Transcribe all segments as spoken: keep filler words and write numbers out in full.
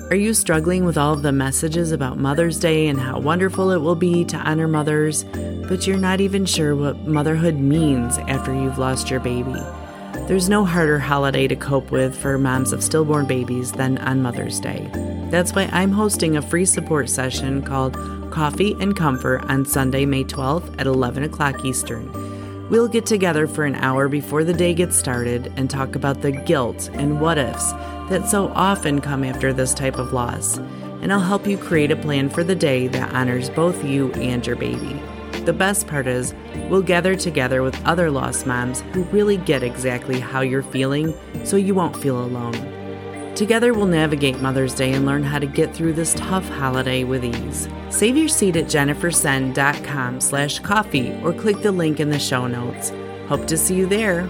Are you struggling with all of the messages about Mother's Day and how wonderful it will be to honor mothers, but you're not even sure what motherhood means after you've lost your baby? There's no harder holiday to cope with for moms of stillborn babies than on Mother's Day. That's why I'm hosting a free support session called Coffee and Comfort on Sunday, May twelfth at eleven o'clock Eastern. We'll get together for an hour before the day gets started and talk about the guilt and what-ifs that so often come after this type of loss. And I'll help you create a plan for the day that honors both you and your baby. The best part is, we'll gather together with other lost moms who really get exactly how you're feeling, so you won't feel alone. Together, we'll navigate Mother's Day and learn how to get through this tough holiday with ease. Save your seat at jennifersen.com slash coffee or click the link in the show notes. Hope to see you there.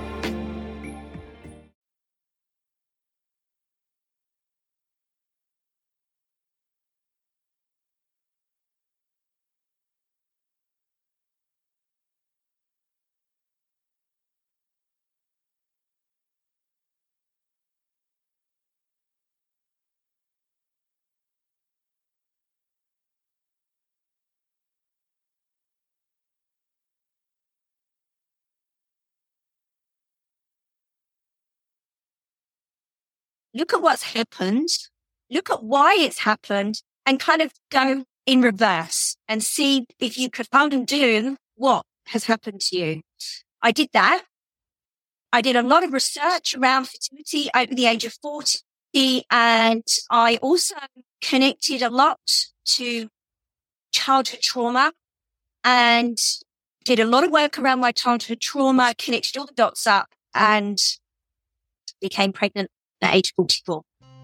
Look at what's happened, look at why it's happened, and kind of go in reverse and see if you could undo what has happened to you. I did that. I did a lot of research around fertility over the age of forty, and I also connected a lot to childhood trauma and did a lot of work around my childhood trauma, connected all the dots up, and became pregnant at age forty-four.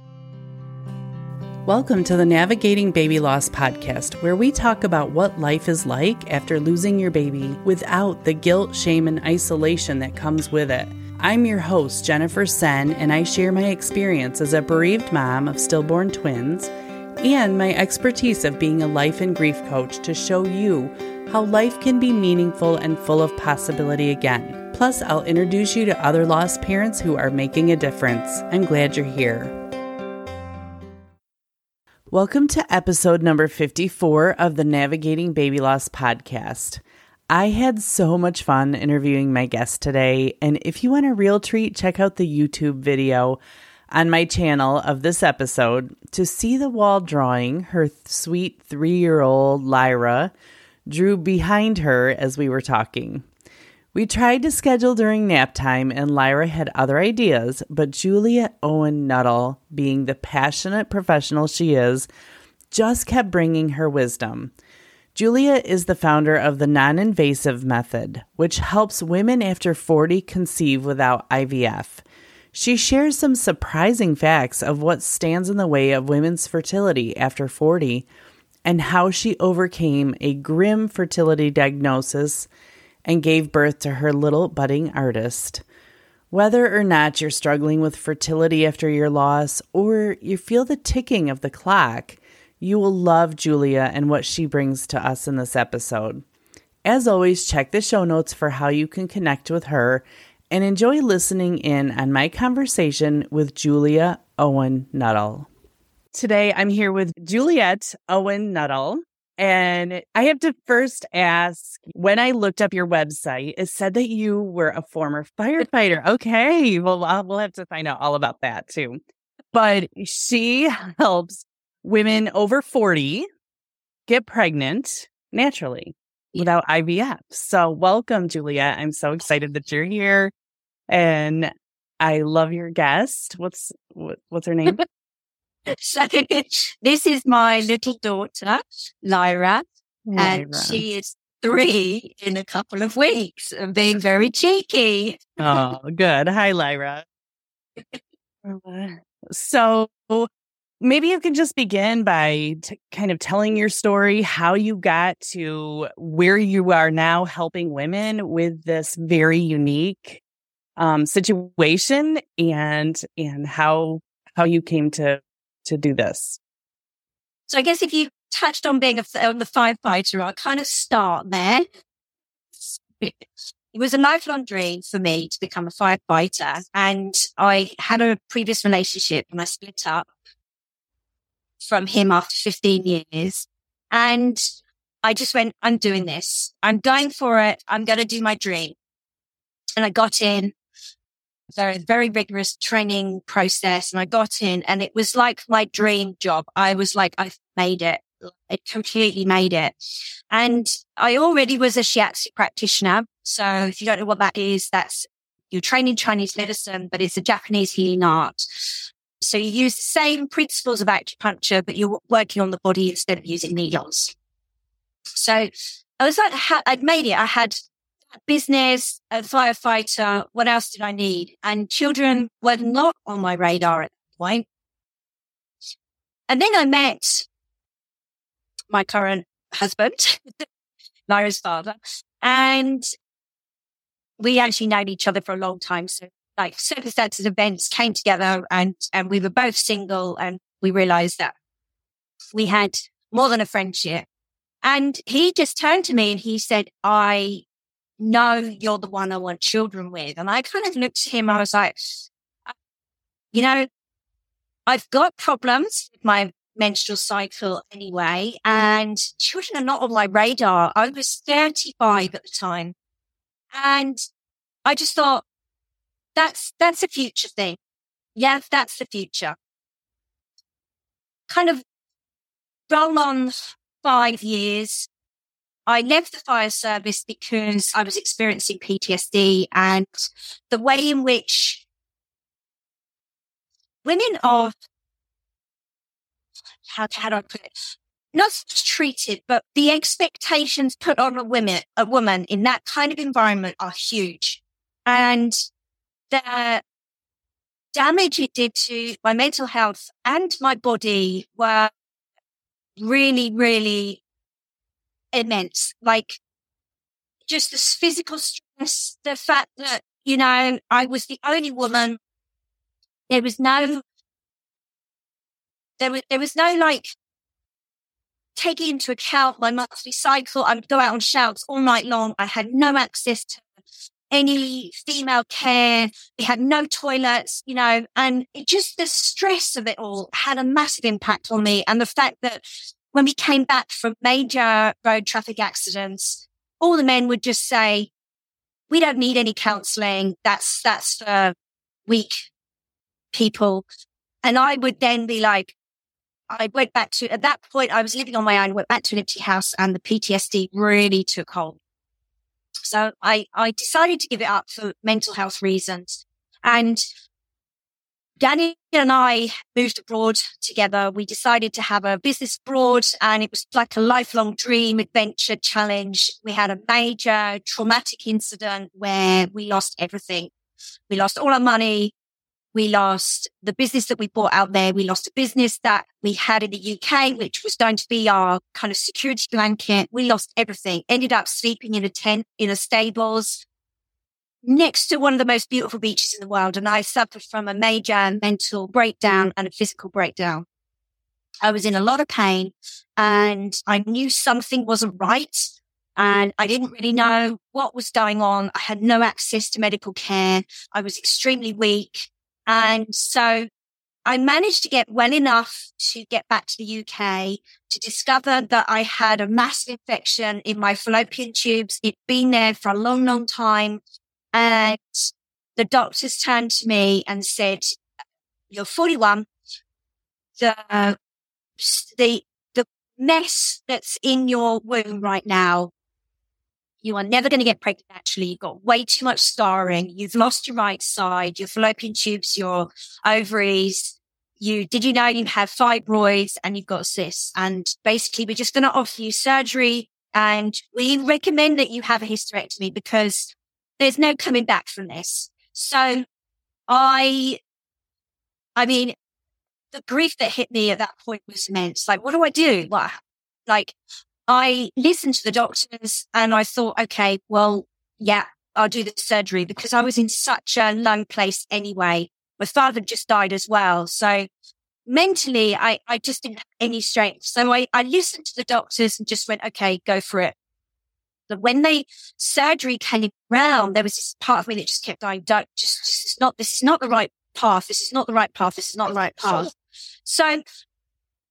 Welcome to the Navigating Baby Loss podcast, where we talk about what life is like after losing your baby without the guilt, shame, and isolation that comes with it. I'm your host, Jennifer Sen, and I share my experience as a bereaved mom of stillborn twins and my expertise of being a life and grief coach to show you how life can be meaningful and full of possibility again. Plus, I'll introduce you to other lost parents who are making a difference. I'm glad you're here. Welcome to episode number fifty-four of the Navigating Baby Loss podcast. I had so much fun interviewing my guest today, and if you want a real treat, check out the YouTube video on my channel of this episode to see the wall drawing her sweet three-year-old Lyra drew behind her as we were talking. We tried to schedule during nap time, and Lyra had other ideas, but Julia Owen Nuttall, being the passionate professional she is, just kept bringing her wisdom. Julia is the founder of the non-invasive method, which helps women after forty conceive without I V F. She shares some surprising facts of what stands in the way of women's fertility after forty and how she overcame a grim fertility diagnosis and gave birth to her little budding artist. Whether or not you're struggling with fertility after your loss or you feel the ticking of the clock, you will love Julia and what she brings to us in this episode. As always, check the show notes for how you can connect with her and enjoy listening in on my conversation with Julia Owen Nuttall. Today, I'm here with Juliette Owen Nuttall. And I have to first ask, when I looked up your website, it said that you were a former firefighter. Okay, well, I'll, we'll have to find out all about that too. But she helps women over forty get pregnant naturally without I V F. So welcome, Julia. I'm so excited that you're here. And I love your guest. What's what, what's her name? So this is my little daughter, Lyra, Lyra, and she is three in a couple of weeks and being very cheeky. Oh, good. Hi, Lyra. So maybe you can just begin by t- kind of telling your story, how you got to where you are now helping women with this very unique um, situation and and how how you came to to do this. So I guess if you touched on being a, on the firefighter, I'll kind of start there. It was a lifelong dream for me to become a firefighter, and I had a previous relationship and I split up. from him after fifteen years. And I just went, I'm doing this. I'm going for it. I'm going to do my dream. And I got in. Very, very rigorous training process. And I got in and it was like my dream job. I was like, I've made it. I completely made it. And I already was a shiatsu practitioner. So if you don't know what that is, that's you're training Chinese medicine, but it's a Japanese healing art. So you use the same principles of acupuncture, but you're working on the body instead of using needles. So I was like, I'd made it. I had business, a firefighter. What else did I need? And children were not on my radar at that point. And then I met my current husband, Lyra's father, and we actually known each other for a long time. So like circumstances, events came together and, and we were both single and we realized that we had more than a friendship. And he just turned to me and he said, I no, you're the one I want children with. And I kind of looked at him. I was like, you know, I've got problems with my menstrual cycle anyway, and children are not on my radar. I was thirty-five at the time. And I just thought, that's, that's a future thing. Yeah, that's the future. Kind of roll on five years. I left the fire service because I was experiencing P T S D and the way in which women are, how, how do I put it? Not treated, but the expectations put on a woman, a woman in that kind of environment are huge. And the damage it did to my mental health and my body were really, really immense. Like just this physical stress, the fact that, you know, I was the only woman. There was no, there was, there was no like taking into account my monthly cycle. I would go out on shouts all night long. I had no access to any female care. We had no toilets, you know, and it just the stress of it all had a massive impact on me. And the fact that when we came back from major road traffic accidents, all the men would just say, we don't need any counselling. That's, that's for weak people. And I would then be like, I went back to, at that point, I was living on my own, went back to an empty house and the P T S D really took hold. So I, I decided to give it up for mental health reasons. And Danny and I moved abroad together. We decided to have a business abroad and it was like a lifelong dream, adventure, challenge. We had a major traumatic incident where we lost everything. We lost all our money. We lost the business that we bought out there. We lost a business that we had in the U K, which was going to be our kind of security blanket. We lost everything. Ended up sleeping in a tent in a stables next to one of the most beautiful beaches in the world. And I suffered from a major mental breakdown and a physical breakdown. I was in a lot of pain and I knew something wasn't right. And I didn't really know what was going on. I had no access to medical care. I was extremely weak. And so I managed to get well enough to get back to the U K to discover that I had a massive infection in my fallopian tubes. It'd been there for a long, long time. And the doctors turned to me and said, you're forty-one. The, uh, the, the mess that's in your womb right now, you are never going to get pregnant, actually. You've got way too much scarring. You've lost your right side, your fallopian tubes, your ovaries. You, did you know you have fibroids and you've got cysts? And basically, we're just going to offer you surgery. And we recommend that you have a hysterectomy because there's no coming back from this. So I, I mean, the grief that hit me at that point was immense. Like, what do I do? What, like, I listened to the doctors and I thought, okay, well, yeah, I'll do the surgery because I was in such a low place anyway. My father just died as well. So mentally, I, I just didn't have any strength. So I, I listened to the doctors and just went, okay, go for it. But when the surgery came around, there was this part of me that just kept going, don't, just, just it's not, this is not the right path. This is not the right path. This is not the right path. So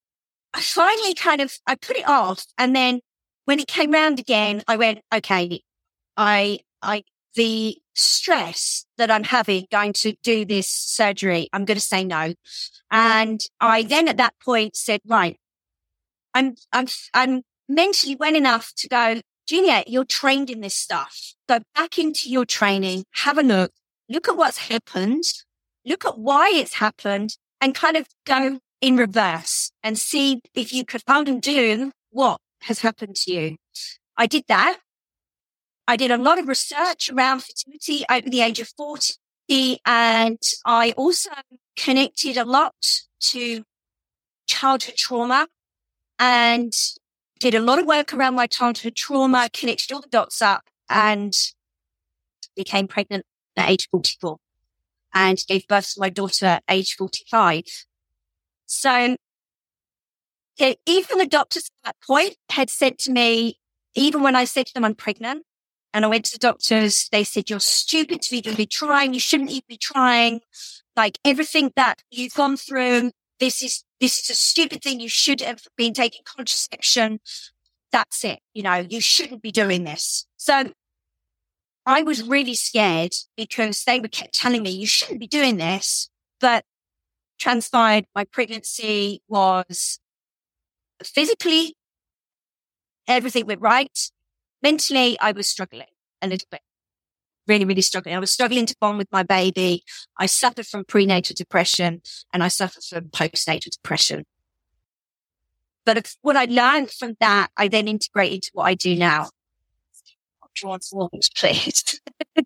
I finally kind of, I put it off. And then when it came round again, I went, okay, I, I, the stress that I'm having going to do this surgery, I'm going to say no. And I then at that point said, right, I'm, I'm, I'm mentally well enough to go, Juliet, you're trained in this stuff. Go back into your training, have a look, look at what's happened, look at why it's happened, and kind of go in reverse and see if you could undo what has happened to you. I did that. I did a lot of research around fertility over the age of forty, and I also connected a lot to childhood trauma and did a lot of work around my childhood trauma, connected all the dots up, and became pregnant at age forty-four and gave birth to my daughter at age forty-five. So yeah, even the doctors at that point had said to me, even when I said to them I'm pregnant, and I went to the doctors, they said, you're stupid to even be trying. You shouldn't even be trying. Like everything that you've gone through, this is, this is a stupid thing. You should have been taking contraception. That's it. You know, you shouldn't be doing this. So I was really scared because they were kept telling me you shouldn't be doing this, but transpired my pregnancy was physically, everything went right. Mentally, I was struggling a little bit, really, really struggling. I was struggling to bond with my baby. I suffered from prenatal depression and I suffered from postnatal depression. But if, what I learned from that, I then integrate into what I do now. Transformed, please.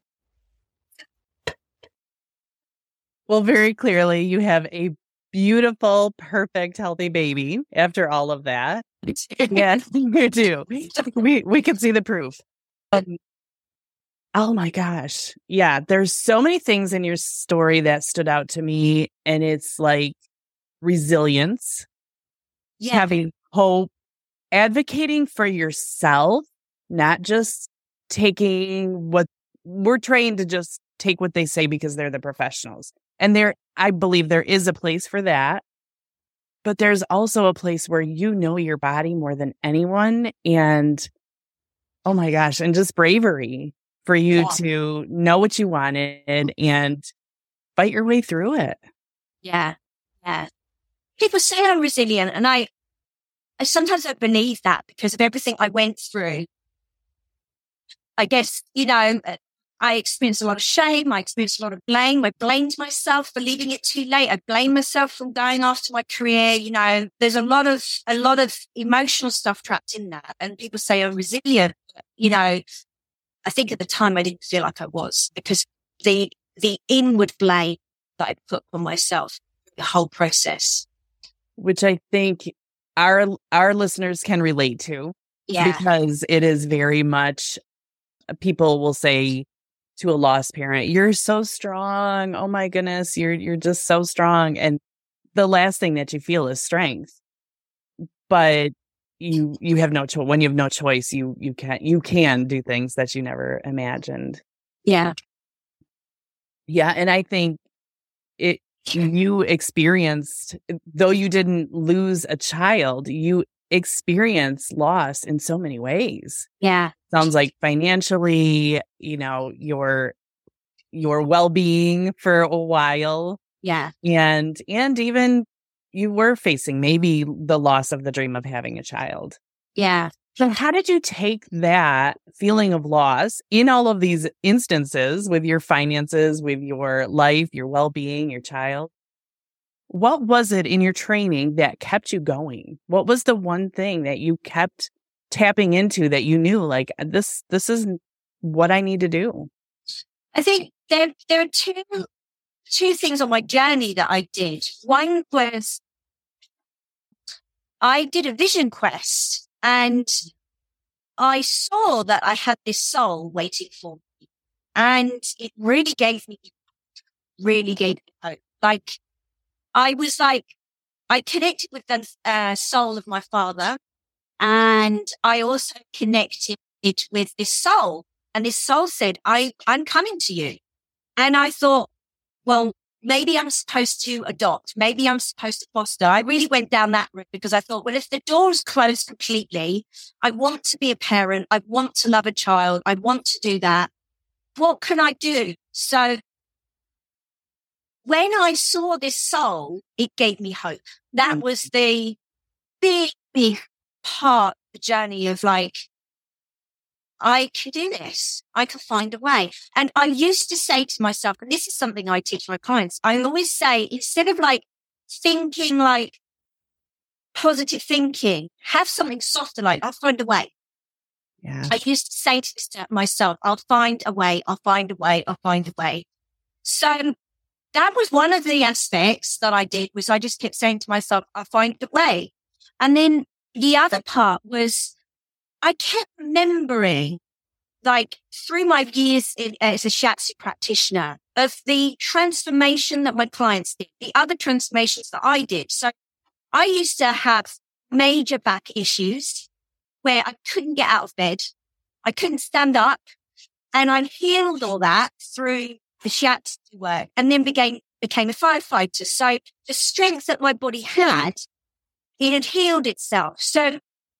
Well, very clearly you have a beautiful, perfect, healthy baby after all of that. Yeah, you do. We we can see the proof. Um, oh my gosh. Yeah, there's so many things in your story that stood out to me, and it's like resilience, Yeah. having hope, advocating for yourself, not just taking what we're trained to just take what they say because they're the professionals. And there, I believe there is a place for that. But there's also a place where you know your body more than anyone. And oh my gosh, and just bravery for you Yeah. to know what you wanted and fight your way through it. Yeah. Yeah. People say I'm resilient, and I, I sometimes don't believe that because of everything I went through. I guess, you know, I experienced a lot of shame. I experienced a lot of blame. I blamed myself for leaving it too late. I blamed myself for going after my career. You know, there's a lot of, a lot of emotional stuff trapped in that. And people say I'm resilient. You know, I think at the time I didn't feel like I was, because the, the inward blame that I put on myself, the whole process. Which I think our, our listeners can relate to. Yeah. Because it is very much, people will say to a lost parent, you're so strong. Oh my goodness, you're you're just so strong. And the last thing that you feel is strength. But you you have no choice. When you have no choice, you you can you can do things that you never imagined. Yeah. Yeah. And I think it you experienced, though you didn't lose a child, you experienced loss in so many ways. Yeah. Sounds like financially, you know, your your well-being for a while. Yeah. And and even you were facing maybe the loss of the dream of having a child. Yeah. So how did you take that feeling of loss in all of these instances with your finances, with your life, your well-being, your child? What was it in your training that kept you going? What was the one thing that you kept tapping into that you knew, like, this, this is what I need to do? I think there, there are two, two things on my journey that I did. One was I did a vision quest, and I saw that I had this soul waiting for me, and it really gave me, really gave me hope. Like, I was like, I connected with the uh, soul of my father, and I also connected it with this soul. And this soul said, I, I'm coming to you. And I thought, well, maybe I'm supposed to adopt. Maybe I'm supposed to foster. I really went down that route because I thought, well, if the door's closed completely, I want to be a parent. I want to love a child. I want to do that. What can I do? So when I saw this soul, it gave me hope. That was the big, big part of the journey of like, I can do this. I can find a way. And I used to say to myself, and this is something I teach my clients, I always say, instead of like thinking like positive thinking, have something softer, like I'll find a way. Yeah. I used to say to myself, I'll find a way, I'll find a way, I'll find a way. So that was one of the aspects that I did, was I just kept saying to myself, I'll find a way. And then the other part was I kept remembering, like through my years in, as a shiatsu practitioner, of the transformation that my clients did, the other transformations that I did. So I used to have major back issues where I couldn't get out of bed. I couldn't stand up. And I healed all that through the shiatsu work, and then became, became a firefighter. So the strength that my body had, it had healed itself. So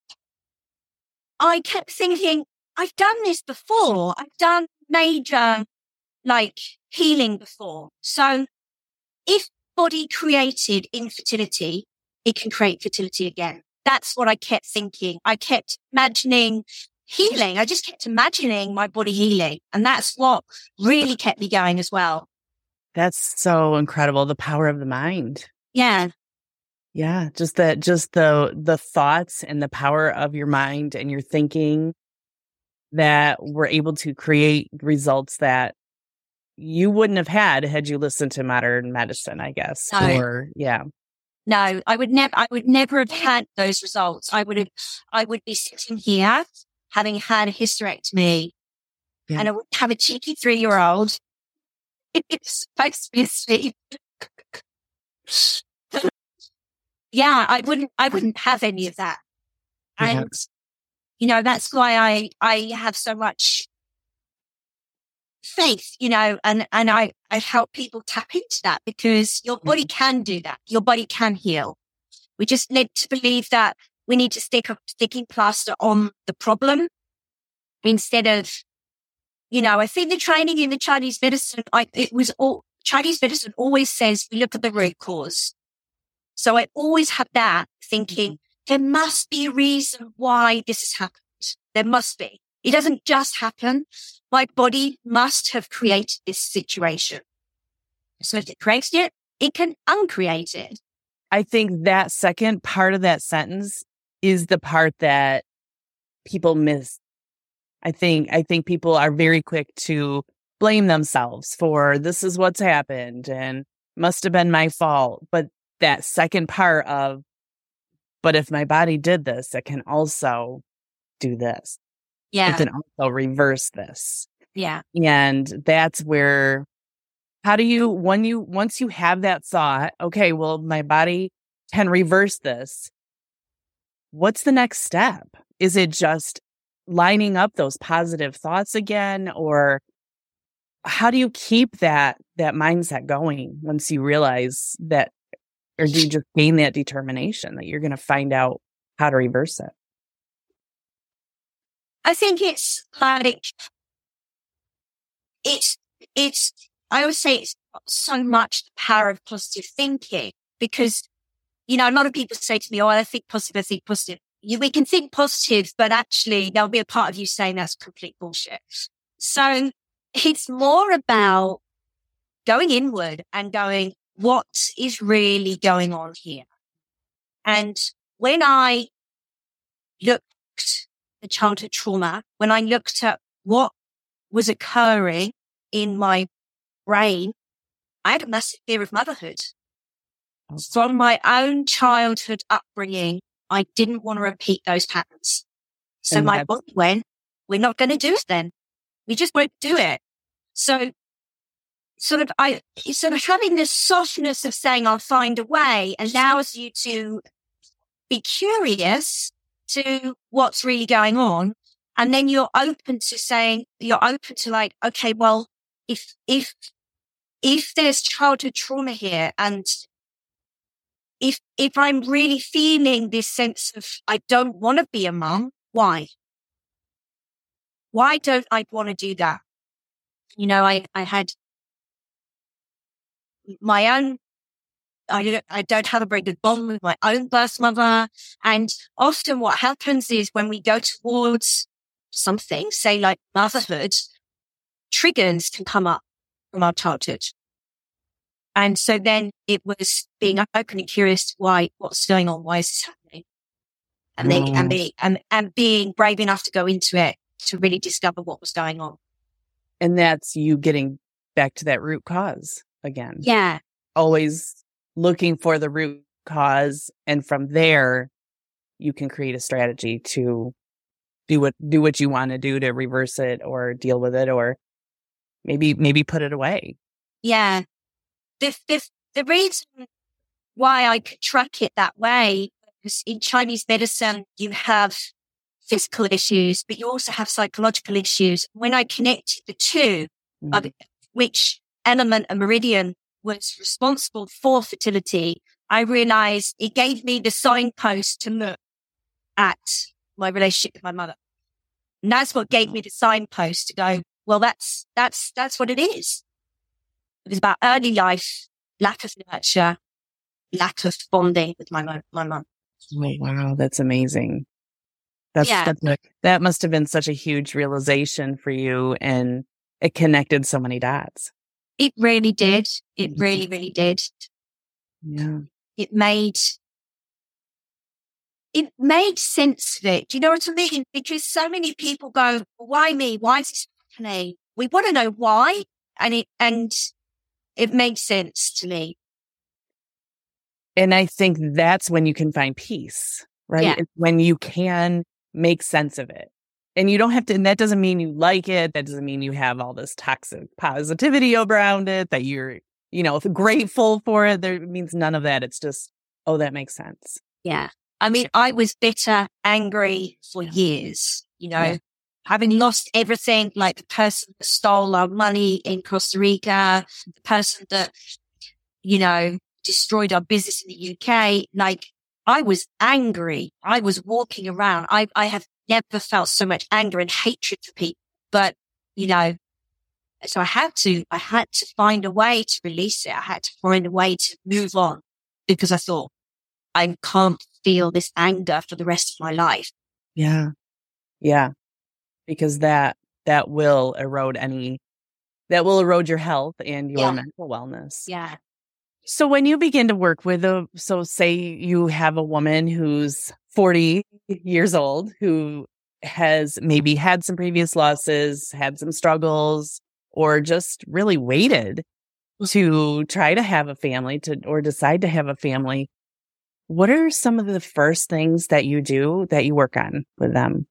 I kept thinking, I've done this before. I've done major, like, healing before. So if body created infertility, it can create fertility again. That's what I kept thinking. I kept imagining healing. I just kept imagining my body healing. And that's what really kept me going as well. That's so incredible. The power of the mind. Yeah. Yeah. Just that, just the, the thoughts and the power of your mind and your thinking that were able to create results that you wouldn't have had had you listened to modern medicine, I guess. No. Or, yeah. No, I would never, I would never have had those results. I would have, I would be sitting here having had a hysterectomy, yeah. and I would have a cheeky three-year-old. It's supposed to be asleep. Yeah, I wouldn't, I wouldn't have any of that. Yeah. And, you know, that's why I, I have so much faith, you know, and, and I, I help people tap into that, because your body can do that. Your body can heal. We just need to believe that we need to stick a sticking plaster on the problem instead of, you know, I think the training in the Chinese medicine, I, it was all, Chinese medicine always says we look at the root cause. So I always have that thinking, there must be a reason why this has happened. There must be. It doesn't just happen. My body must have created this situation. So if it created it, it can uncreate it. I think that second part of that sentence is the part that people miss. I think, I think people are very quick to blame themselves for this is what's happened and must have been my fault. But that second part of, but if my body did this, it can also do this. Yeah. It can also reverse this. Yeah. And that's where, how do you, when you, once you have that thought, okay, well, my body can reverse this. What's the next step? Is it just lining up those positive thoughts again? Or how do you keep that, that mindset going once you realize that, or do you just gain that determination that you're going to find out how to reverse it? I think it's like, it's, it's, I always say it's so much the power of positive thinking, because, you know, a lot of people say to me, oh, I think positive, I think positive. You, we can think positive, but actually there'll be a part of you saying that's complete bullshit. So it's more about going inward and going, what is really going on here? And when I looked at childhood trauma, when I looked at what was occurring in my brain, I had a massive fear of motherhood. From my own childhood upbringing, I didn't want to repeat those patterns. So And my that's- body went, we're not going to do it then. We just won't do it. So sort of, I, sort of having this softness of saying, I'll find a way, allows you to be curious to what's really going on. And then you're open to saying, you're open to like, okay, well, if, if, if there's childhood trauma here, and if if I'm really feeling this sense of I don't want to be a mum, why? Why don't I want to do that? You know, I, I had my own, I don't, I don't have a very good bond with my own birth mother. And often what happens is when we go towards something, say like motherhood, triggers can come up from our childhood. And so then it was being open and curious why, what's going on? Why is this happening? And then, Mm. and, being, and, and being brave enough to go into it to really discover what was going on. And that's you getting back to that root cause again. Yeah. Always looking for the root cause. And from there, you can create a strategy to do what, do what you want to do to reverse it or deal with it, or maybe, maybe put it away. Yeah. The, the, the reason why I could track it that way is in Chinese medicine, you have physical issues, but you also have psychological issues. When I connected the two, mm-hmm. of which element and meridian was responsible for fertility, I realized it gave me the signpost to look at my relationship with my mother. And that's what gave me the signpost to go, well, that's, that's, that's what it is. It was about early life, lack of nurture, lack of bonding with my mom, my mum. Oh, wow. That's amazing. That's, yeah. that's that must have been such a huge realization for you, and it connected so many dots. It really did. It really, really did. Yeah. It made, it made sense of it. Do you know what I mean? Because so many people go, why me? Why is this happening? We want to know why. And it, and it makes sense to me. And I think that's when you can find peace, right? Yeah. It's when you can make sense of it. And you don't have to, and that doesn't mean you like it. That doesn't mean you have all this toxic positivity around it, that you're, you know, grateful for it. There means none of that. It's just, oh, that makes sense. Yeah. I mean, I was bitter, angry for years, you know, yeah. having lost everything, like the person that stole our money in Costa Rica, the person that, you know, destroyed our business in the U K. Like, I was angry. I was walking around. I, I have never felt so much anger and hatred for people. But, you know, so I had to, I had to find a way to release it. I had to find a way to move on, because I thought, I can't feel this anger for the rest of my life. Yeah. Yeah. Because that, that will erode any, that will erode your health and your yeah. mental wellness. Yeah. So when you begin to work with a, so say you have a woman who's forty years old, who has maybe had some previous losses, had some struggles, or just really waited to try to have a family to, or decide to have a family. What are some of the first things that you do that you work on with them?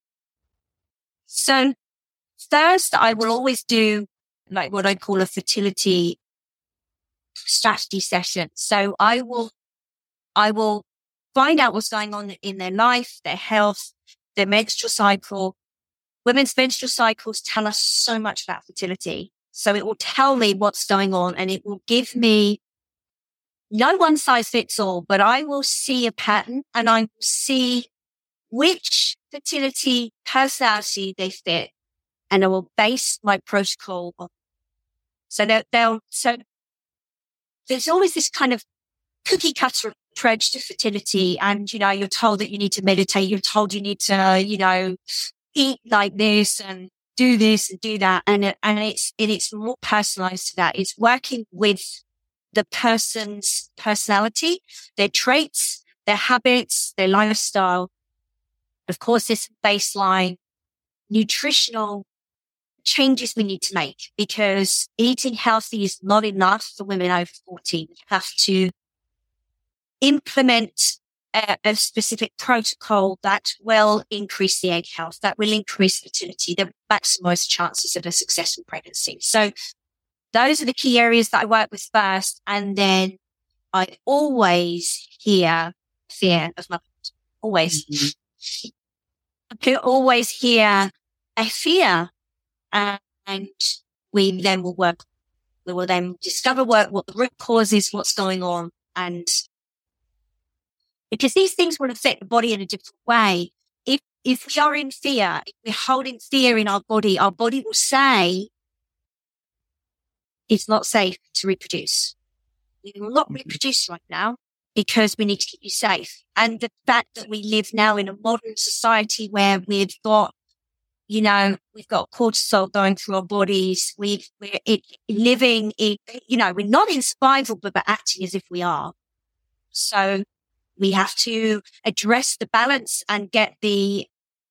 So first, I will always do like what I call a fertility strategy session. So I will, I will find out what's going on in their life, their health, their menstrual cycle. Women's menstrual cycles tell us so much about fertility. So it will tell me what's going on, and it will give me no one size fits all, but I will see a pattern, and I will see which fertility personality they fit, and I will base my protocol on. So they'll, they'll so there's always this kind of cookie cutter approach to fertility. And, you know, you're told that you need to meditate. You're told you need to, you know, eat like this and do this and do that. And, it, and it's, and it's more personalized to that. It's working with the person's personality, their traits, their habits, their lifestyle. Of course, this baseline nutritional changes we need to make, because eating healthy is not enough for women over forty. We have to implement a, a specific protocol that will increase the egg health, that will increase fertility, that maximize chances of a successful pregnancy. So those are the key areas that I work with first. And then I always hear fear of motherhood. Always. Mm-hmm. I can always hear a fear. And we then will work. We will then discover what, what the root cause is, what's going on. And because these things will affect the body in a different way. If, if we are in fear, if we're holding fear in our body, our body will say it's not safe to reproduce. We will not reproduce right now because we need to keep you safe. And the fact that we live now in a modern society where we've got, you know, we've got cortisol going through our bodies. We've, we're it, living in, you know, we're not in survival, but we're acting as if we are. So we have to address the balance and get the,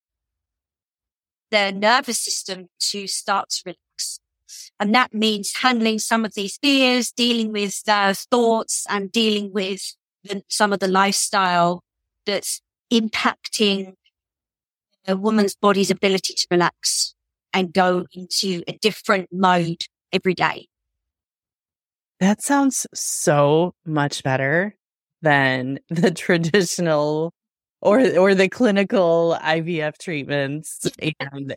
the nervous system to start to relax. And that means handling some of these fears, dealing with the thoughts and dealing with the, some of the lifestyle that's impacting a woman's body's ability to relax and go into a different mode every day. That sounds so much better than the traditional or or the clinical I V F treatments. And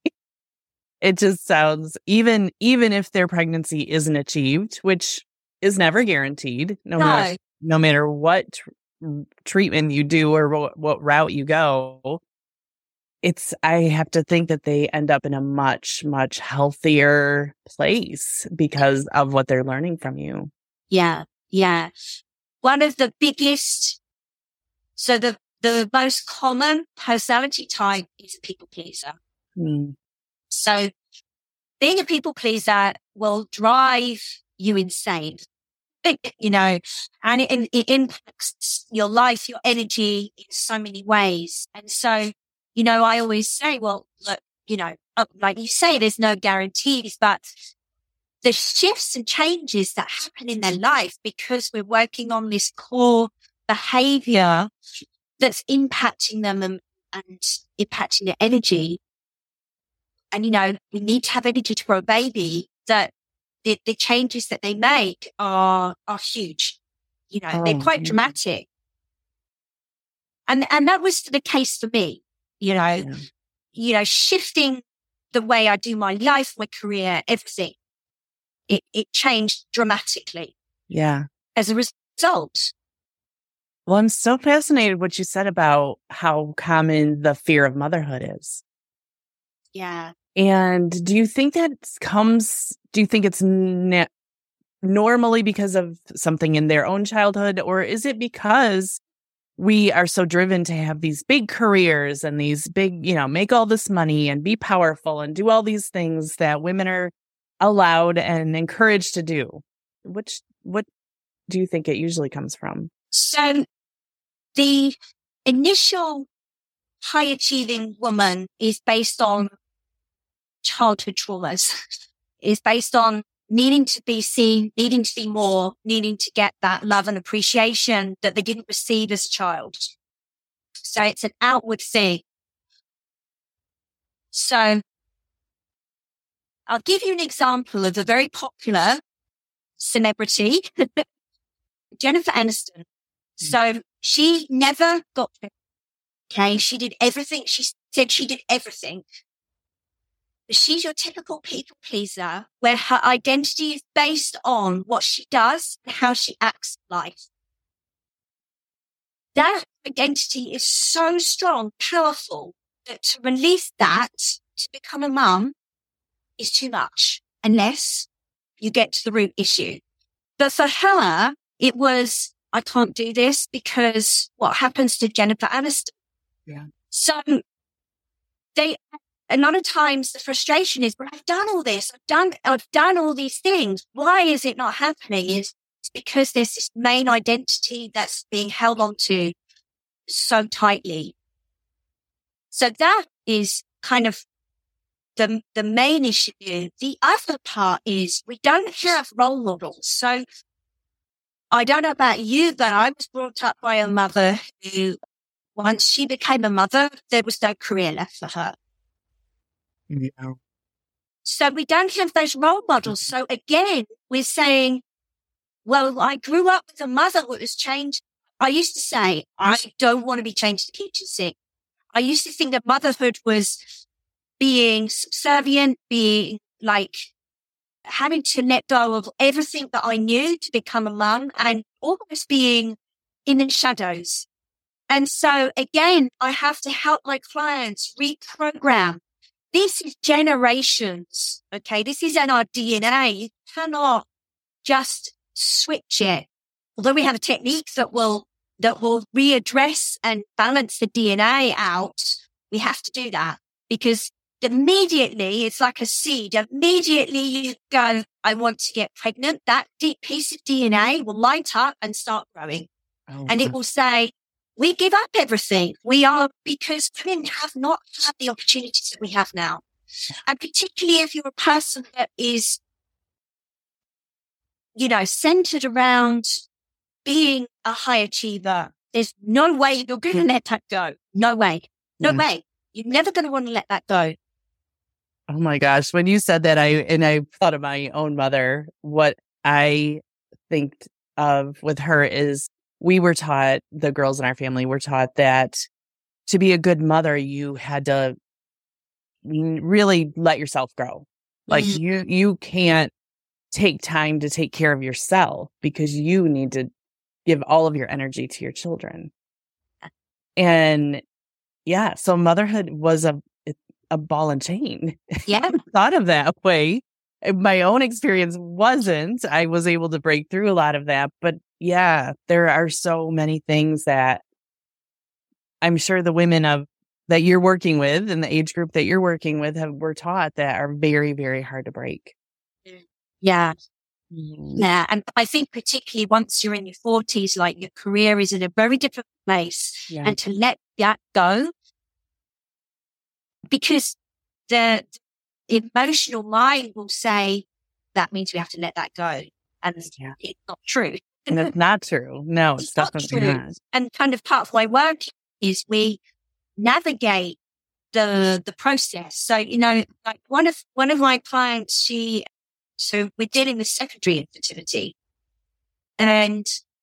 it just sounds, even even if their pregnancy isn't achieved, which is never guaranteed, no, no. matter no matter what tr- treatment you do or what, what route you go, it's, I have to think that they end up in a much, much healthier place because of what they're learning from you. Yeah. Yeah. One of the biggest, so the, the most common personality type is a people pleaser. Mm. So being a people pleaser will drive you insane, you know, and it, it impacts your life, your energy in so many ways. And so, you know, I always say, well, look, you know, like you say, there's no guarantees, but the shifts and changes that happen in their life because we're working on this core behavior that's impacting them and, and impacting their energy. And, you know, we need to have energy to grow a baby, that the, the changes that they make are, are huge. You know, oh, they're quite yeah. dramatic. And, and that was the case for me, you know, yeah. you know, shifting the way I do my life, my career, everything. It, it changed dramatically. Yeah. As a result. Well, I'm so fascinated what you said about how common the fear of motherhood is. Yeah. And do you think that comes, do you think it's ne- normally because of something in their own childhood, or is it because we are so driven to have these big careers and these big, you know, make all this money and be powerful and do all these things that women are allowed and encouraged to do? Which, what do you think it usually comes from? So the initial high achieving woman is based on childhood traumas, is based on needing to be seen, needing to be more, needing to get that love and appreciation that they didn't receive as a child. So it's an outward thing. So I'll give you an example of a very popular celebrity, Jennifer Aniston. So she never got pregnant. Okay. She did everything. She said she did everything. But she's your typical people pleaser where her identity is based on what she does and how she acts in life. That identity is so strong, powerful, that to release that, to become a mum, is too much unless you get to the root issue. But for her, it was, I can't do this because what happens to Jennifer Aniston? Yeah. So they, a lot of times the frustration is, but I've done all this. I've done, I've done all these things. Why is it not happening? It's, it's because there's this main identity that's being held on to so tightly. So that is kind of the, the main issue. The other part is we don't have role models. So I don't know about you, but I was brought up by a mother who, once she became a mother, there was no career left for her. Yeah. So we don't have those role models. So again, we're saying, well, I grew up with a mother who was changed. I used to say, I don't want to be changed to kitchen sink. I used to think that motherhood was being subservient, being like having to let go of everything that I knew to become a mum and almost being in the shadows. And so again, I have to help my clients reprogram. This is generations. Okay. This is in our D N A. You cannot just switch it. Although we have a technique that will, that will readdress and balance the D N A out, we have to do that because immediately it's like a seed. Immediately you go, I want to get pregnant. That deep piece of D N A will light up and start growing. Oh, and it will say, we give up everything. We are, because women have not had the opportunities that we have now. And particularly if you're a person that is, you know, centered around being a high achiever, there's no way you're going to let that go. No way. No yeah. way. You're never going to want to let that go. Oh my gosh. When you said that, I, and I thought of my own mother, what I think of with her is, we were taught, the girls in our family were taught that to be a good mother, you had to really let yourself grow. Like mm-hmm. you, you can't take time to take care of yourself because you need to give all of your energy to your children. And yeah, so motherhood was a, a ball and chain. Yeah. I thought of that way. My own experience wasn't. I was able to break through a lot of that, but yeah, there are so many things that I'm sure the women of that you're working with and the age group that you're working with have were taught that are very, very hard to break. Yeah. Yeah. And I think particularly once you're in your forties, like your career is in a very different place yeah. and to let that go because the emotional mind will say that means we have to let that go. And yeah. it's not true. And it's not true. No, it's, it's definitely not, not. And kind of part of my work is we navigate the the process. So, you know, like one of one of my clients, she so we're dealing with secondary infertility. And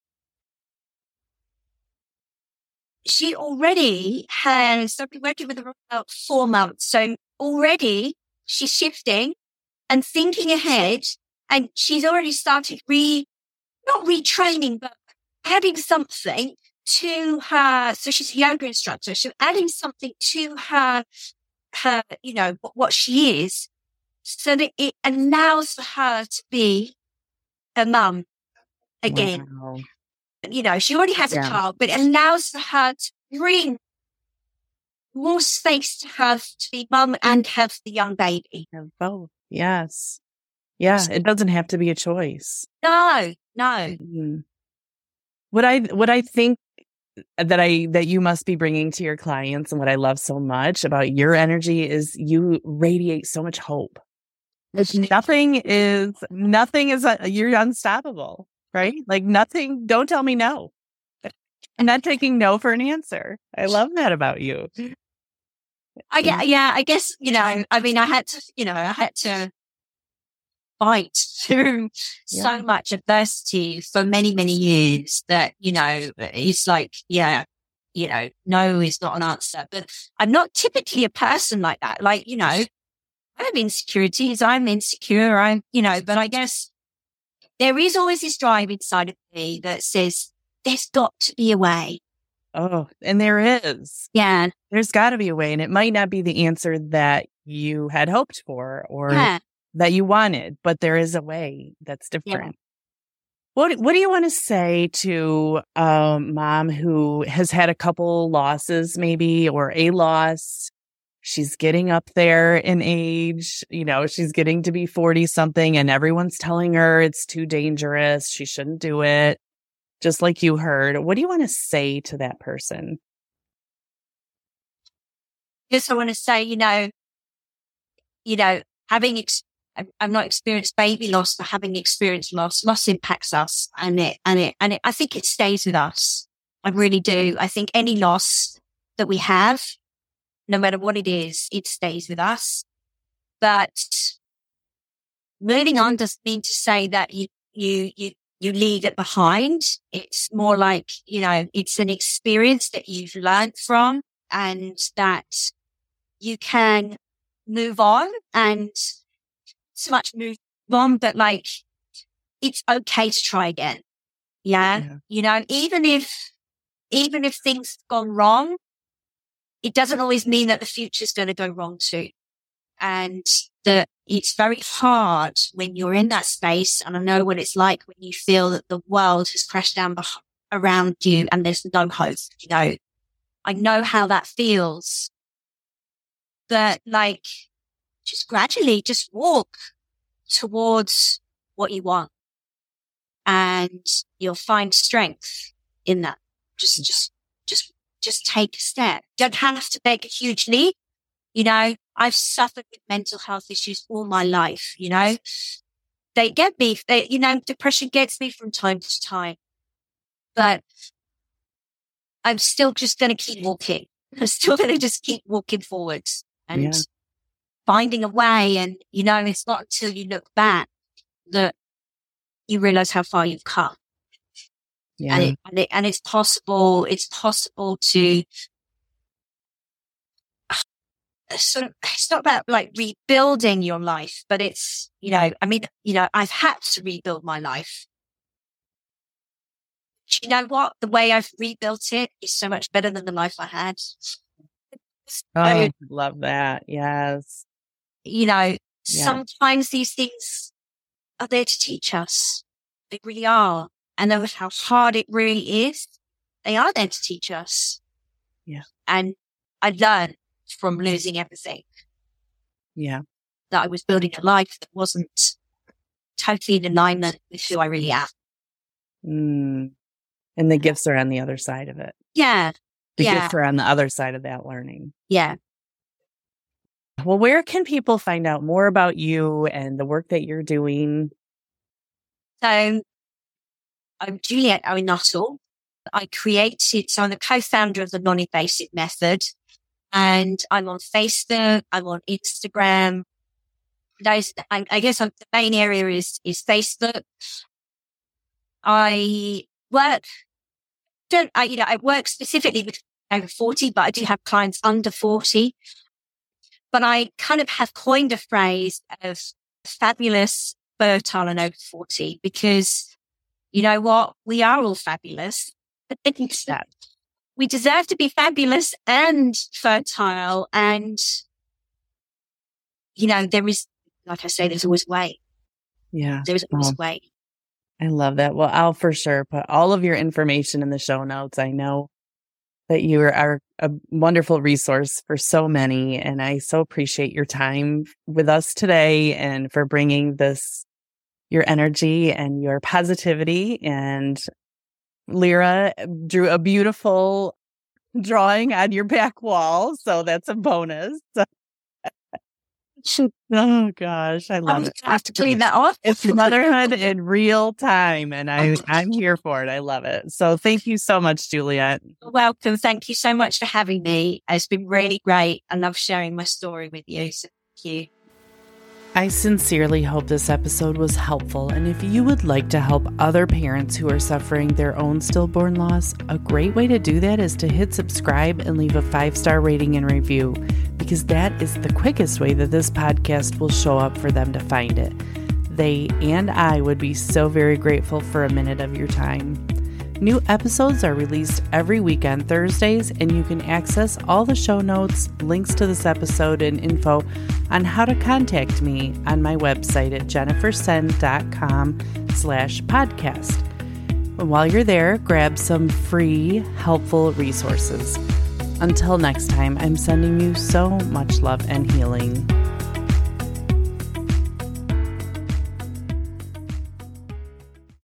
she already has I've been working with her for about four months. So already she's shifting and thinking ahead, and she's already started re not retraining, but adding something to her. So she's a yoga instructor. So adding something to her, her, you know, what she is, so that it allows for her to be a mum again. Wow. You know, she already has yeah. a child, but it allows for her to bring more space to her to be mum and have the young baby. Have both. Yes. Yeah. It doesn't have to be a choice. No. No. Mm-hmm. What I what I think that I that you must be bringing to your clients, and what I love so much about your energy is you radiate so much hope. It's nothing is nothing is uh, you're unstoppable, right? Like nothing. Don't tell me no. I'm not taking no for an answer. I love that about you. I get, yeah. I guess you know. I mean, I had to. You know, I had to fight through yeah. so much adversity for many, many years that, you know, it's like, yeah, you know, no is not an answer. But I'm not typically a person like that. Like, you know, I have insecurities. I'm insecure. I'm, you know, but I guess there is always this drive inside of me that says there's got to be a way. Oh, and there is. Yeah. There's got to be a way. And it might not be the answer that you had hoped for or yeah. that you wanted, but there is a way that's different. Yeah. What What do you want to say to a mom who has had a couple losses, maybe, or a loss? She's getting up there in age, you know, she's getting to be forty something, and everyone's telling her it's too dangerous. She shouldn't do it. Just like you heard. What do you want to say to that person? Just I want to say, you know, you know, having ex- I've not experienced baby loss, but having experienced loss, loss impacts us, and it, and it, and it, I think it stays with us. I really do. I think any loss that we have, no matter what it is, it stays with us. But moving on doesn't mean to say that you, you, you, you leave it behind. It's more like, you know, it's an experience that you've learned from and that you can move on and so much move wrong, but like, it's okay to try again. Yeah? yeah. You know, even if, even if things have gone wrong, it doesn't always mean that the future's going to go wrong too. And that it's very hard when you're in that space. And I know what it's like when you feel that the world has crashed down beh- around you and there's no hope. You know, I know how that feels. That like, just gradually just walk towards what you want and you'll find strength in that. Just, just, just, just take a step. Don't have to make a huge leap. You know, I've suffered with mental health issues all my life, you know, they get me, they, you know, depression gets me from time to time, but I'm still just going to keep walking. I'm still going to just keep walking forward and yeah. finding a way. And, you know, it's not until you look back that you realize how far you've come. Yeah. And, it, and, it, and it's possible, it's possible to sort of, it's not about like rebuilding your life, but it's, you know, I mean, you know, I've had to rebuild my life. Do you know what? The way I've rebuilt it is so much better than the life I had. Oh, I love that. Yes. You know, yeah. sometimes these things are there to teach us. They really are. And no matter how hard it really is, they are there to teach us. Yeah. And I learned from losing everything. Yeah. That I was building a life that wasn't totally in alignment with who I really am. Mm. And the gifts are on the other side of it. Yeah. The yeah. gifts are on the other side of that learning. Yeah. Well, where can people find out more about you and the work that you're doing? So I'm Juliet Owen Nuttall. I created, so I'm the co-founder of the Non-Invasive Method. And I'm on Facebook, I'm on Instagram. Those, I, I guess I'm, the main area is, is Facebook. I work, don't, I, you know, I work specifically with over forty, but I do have clients under forty. But I kind of have coined a phrase of fabulous, fertile and over forty because you know what? We are all fabulous. We deserve to be fabulous and fertile. And, you know, there is, like I say, there's always a way. Yeah. There's always oh, a way. I love that. Well, I'll for sure put all of your information in the show notes. I know that you are a wonderful resource for so many. And I so appreciate your time with us today and for bringing this, your energy and your positivity. And Lyra drew a beautiful drawing on your back wall, so that's a bonus. Oh gosh, I love I'm it. I have to clean that off. It's motherhood in real time, and I I'm here for it. I love it. So thank you so much, Juliet. You're welcome. Thank you so much for having me. It's been really great. I love sharing my story with you. So thank you. I sincerely hope this episode was helpful, and if you would like to help other parents who are suffering their own stillborn loss, a great way to do that is to hit subscribe and leave a five-star rating and review, because that is the quickest way that this podcast will show up for them to find it. They and I would be so very grateful for a minute of your time. New episodes are released every week on Thursdays, and you can access all the show notes, links to this episode, and info on how to contact me on my website at jennifersen.com slash podcast. And while you're there, grab some free, helpful resources. Until next time, I'm sending you so much love and healing.